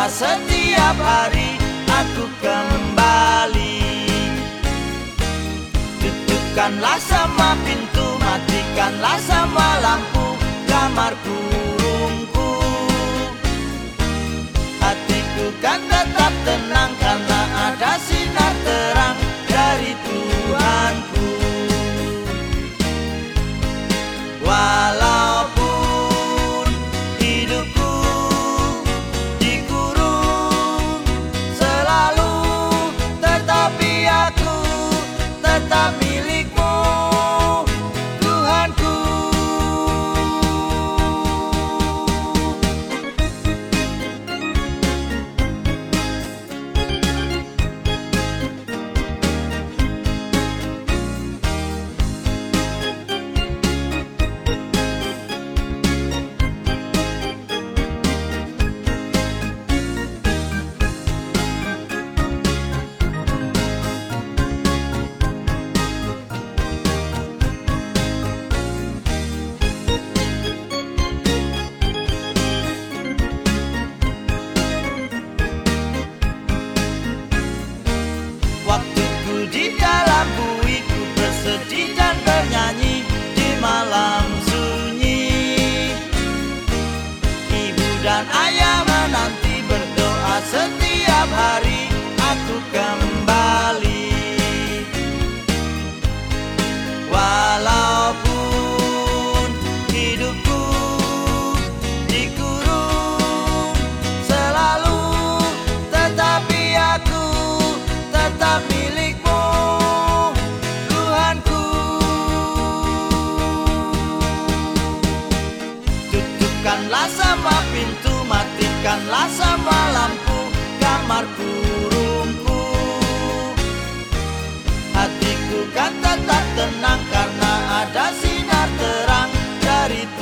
setiap hari aku kembali. Tutupkanlah sama pintu, matikanlah sama lampu kamar kurungku. Hatiku kan tetap tenang karena ada sinar terang dari Tuhanku. Walaupun hidupku dikurung selalu, tetapi aku tetap milikmu, Tuhanku. Waktuku di dalam buiku bersedih dan bernyanyi di malam sunyi. Ibu dan ayah menanti berdoa setiap hari aku kembali. Walaupun hidupku dikurung selalu, tetapi aku tetap milikmu, Tuhanku. Tutupkanlah sama pintu, matikanlah sama lampu kamar kurungku. Hatiku kan tetap tenang karena ada sinar terang dari